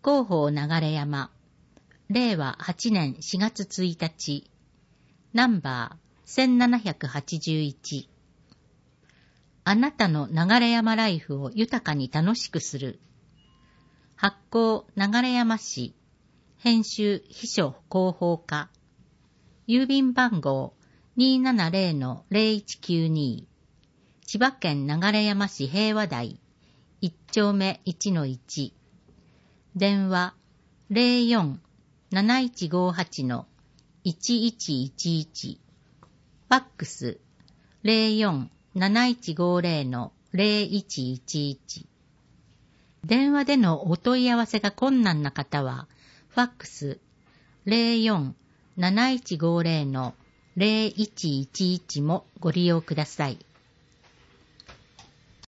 広報流山、令和8年4月1日、ナンバー1781。あなたの流山ライフを豊かに楽しくする。発行流山市、編集秘書広報課、郵便番号270-0192、千葉県流山市平和台1丁目 1-1、電話04-7158-1111、ファックス04-7150-0111。電話でのお問い合わせが困難な方は、ファックス04-7150-0111もご利用ください。